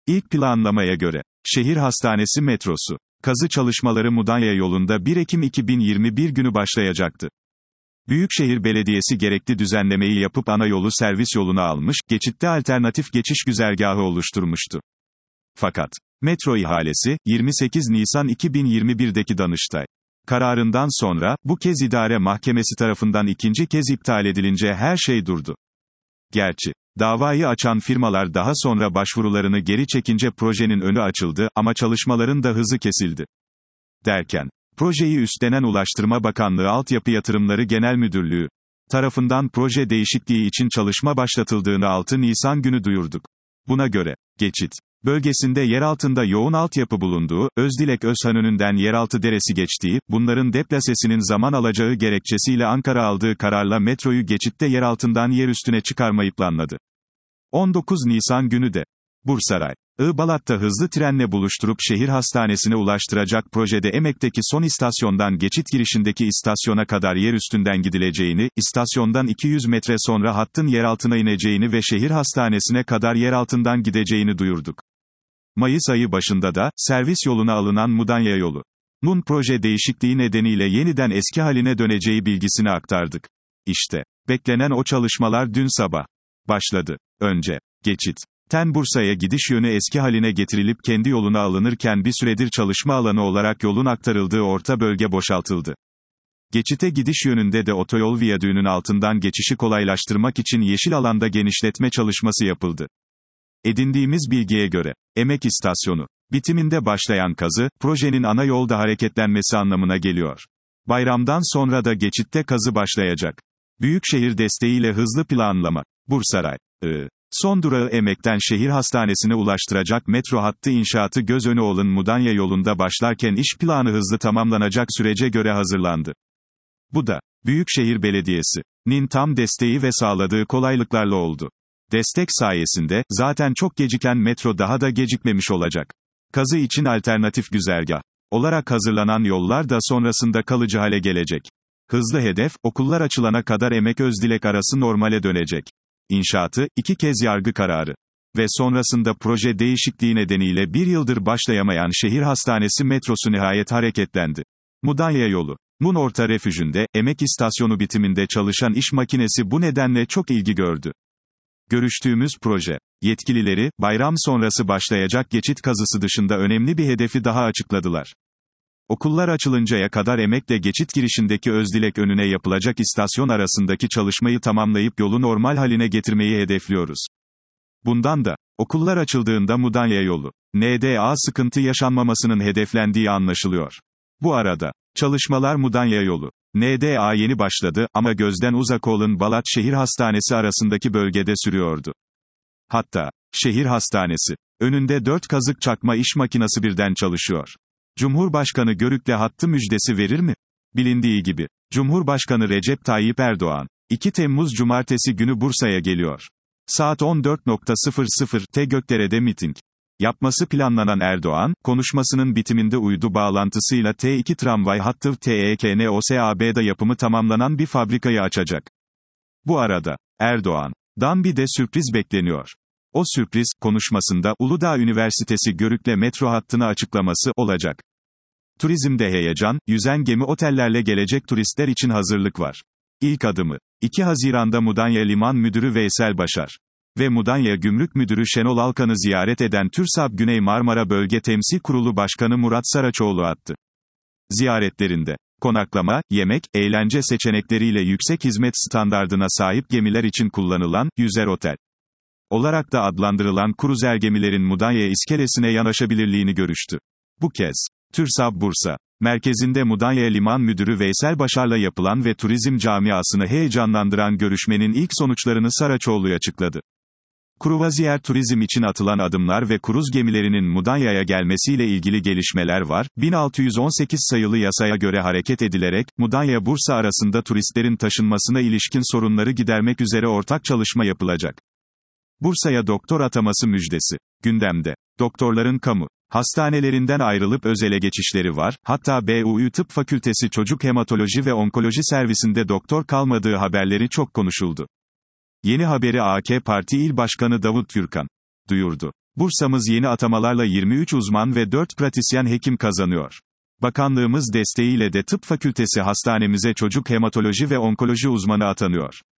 İlk planlamaya göre, şehir hastanesi metrosu, kazı çalışmaları Mudanya yolunda 1 Ekim 2021 günü başlayacaktı. Büyükşehir Belediyesi gerekli düzenlemeyi yapıp ana yolu servis yoluna almış, geçitte alternatif geçiş güzergahı oluşturmuştu. Fakat, metro ihalesi, 28 Nisan 2021'deki Danıştay kararından sonra, bu kez idare mahkemesi tarafından ikinci kez iptal edilince her şey durdu. Gerçi, davayı açan firmalar daha sonra başvurularını geri çekince projenin önü açıldı ama çalışmaların da hızı kesildi. Derken, projeyi üstlenen Ulaştırma Bakanlığı Altyapı Yatırımları Genel Müdürlüğü tarafından proje değişikliği için çalışma başlatıldığını 6 Nisan günü duyurduk. Buna göre, geçit bölgesinde yer altında yoğun altyapı bulunduğu, Özdilek-Özhan önünden yeraltı deresi geçtiği, bunların deplasesinin zaman alacağı gerekçesiyle Ankara aldığı kararla metroyu geçitte yer altından yer üstüne çıkarmayı planladı. 19 Nisan günü de, Bursaray, Balat'ta hızlı trenle buluşturup şehir hastanesine ulaştıracak projede Emek'teki son istasyondan geçit girişindeki istasyona kadar yer üstünden gidileceğini, istasyondan 200 metre sonra hattın yeraltına ineceğini ve şehir hastanesine kadar yer altından gideceğini duyurduk. Mayıs ayı başında da, servis yoluna alınan Mudanya yolu'nun proje değişikliği nedeniyle yeniden eski haline döneceği bilgisini aktardık. İşte, beklenen o çalışmalar dün sabah başladı. Önce, geçitten Bursa'ya gidiş yönü eski haline getirilip kendi yoluna alınırken bir süredir çalışma alanı olarak yolun aktarıldığı orta bölge boşaltıldı. Geçite gidiş yönünde de otoyol viyadüğünün altından geçişi kolaylaştırmak için yeşil alanda genişletme çalışması yapıldı. Edindiğimiz bilgiye göre, Emek istasyonu bitiminde başlayan kazı, projenin ana yolda hareketlenmesi anlamına geliyor. Bayramdan sonra da geçitte kazı başlayacak. Büyükşehir desteğiyle hızlı planlama. Bursaray, son durağı Emek'ten şehir hastanesine ulaştıracak metro hattı inşaatı Gözönüoğlu'nun Mudanya yolunda başlarken iş planı hızlı tamamlanacak sürece göre hazırlandı. Bu da, Büyükşehir Belediyesi'nin tam desteği ve sağladığı kolaylıklarla oldu. Destek sayesinde, zaten çok geciken metro daha da gecikmemiş olacak. Kazı için alternatif güzergah olarak hazırlanan yollar da sonrasında kalıcı hale gelecek. Hızlı hedef, okullar açılana kadar Emek-Özdilek arası normale dönecek. İnşaatı, 2 kez yargı kararı ve sonrasında proje değişikliği nedeniyle 1 yıldır başlayamayan şehir hastanesi metrosu nihayet hareketlendi. Mudanya yolu'nun orta refüjünde, Emek istasyonu bitiminde çalışan iş makinesi bu nedenle çok ilgi gördü. Görüştüğümüz proje yetkilileri, bayram sonrası başlayacak geçit kazısı dışında önemli bir hedefi daha açıkladılar. Okullar açılıncaya kadar Emek'le geçit girişindeki Özdilek önüne yapılacak istasyon arasındaki çalışmayı tamamlayıp yolu normal haline getirmeyi hedefliyoruz. Bundan da, okullar açıldığında Mudanya NDA sıkıntı yaşanmamasının hedeflendiği anlaşılıyor. Bu arada, çalışmalar Mudanya NDA yeni başladı ama gözden uzak olan Balat Şehir Hastanesi arasındaki bölgede sürüyordu. Hatta, şehir hastanesi önünde 4 kazık çakma iş makinesi birden çalışıyor. Cumhurbaşkanı Görük'le hattı müjdesi verir mi? Bilindiği gibi, Cumhurbaşkanı Recep Tayyip Erdoğan, 2 Temmuz Cumartesi günü Bursa'ya geliyor. Saat 14.00'te Gökdere'de miting yapması planlanan Erdoğan, konuşmasının bitiminde uydu bağlantısıyla T2 tramvay hattı TEKNOSAB'da yapımı tamamlanan bir fabrikayı açacak. Bu arada, Erdoğan'dan bir de sürpriz bekleniyor. O sürpriz, konuşmasında, Uludağ Üniversitesi Görük'le metro hattını açıklaması olacak. Turizmde heyecan, yüzen gemi otellerle gelecek turistler için hazırlık var. İlk adımı, 2 Haziran'da Mudanya Liman Müdürü Veysel Başar ve Mudanya Gümrük Müdürü Şenol Alkan'ı ziyaret eden TÜRSAB Güney Marmara Bölge Temsil Kurulu Başkanı Murat Saraçoğlu attı. Ziyaretlerinde, konaklama, yemek, eğlence seçenekleriyle yüksek hizmet standardına sahip gemiler için kullanılan, yüzer otel olarak da adlandırılan kruzer gemilerin Mudanya iskelesine yanaşabilirliğini görüştü. Bu kez, TÜRSAB Bursa merkezinde Mudanya Liman Müdürü Veysel Başar'la yapılan ve turizm camiasını heyecanlandıran görüşmenin ilk sonuçlarını Saraçoğlu açıkladı. Kruvaziyer turizm için atılan adımlar ve kruz gemilerinin Mudanya'ya gelmesiyle ilgili gelişmeler var. 1618 sayılı yasaya göre hareket edilerek, Mudanya-Bursa arasında turistlerin taşınmasına ilişkin sorunları gidermek üzere ortak çalışma yapılacak. Bursa'ya doktor ataması müjdesi gündemde. Doktorların kamu hastanelerinden ayrılıp özele geçişleri var, hatta BUÜ Tıp Fakültesi Çocuk Hematoloji ve Onkoloji Servisinde doktor kalmadığı haberleri çok konuşuldu. Yeni haberi AK Parti İl Başkanı Davut Gürkan duyurdu. Bursa'mız yeni atamalarla 23 uzman ve 4 pratisyen hekim kazanıyor. Bakanlığımız desteğiyle de tıp fakültesi hastanemize çocuk hematoloji ve onkoloji uzmanı atanıyor.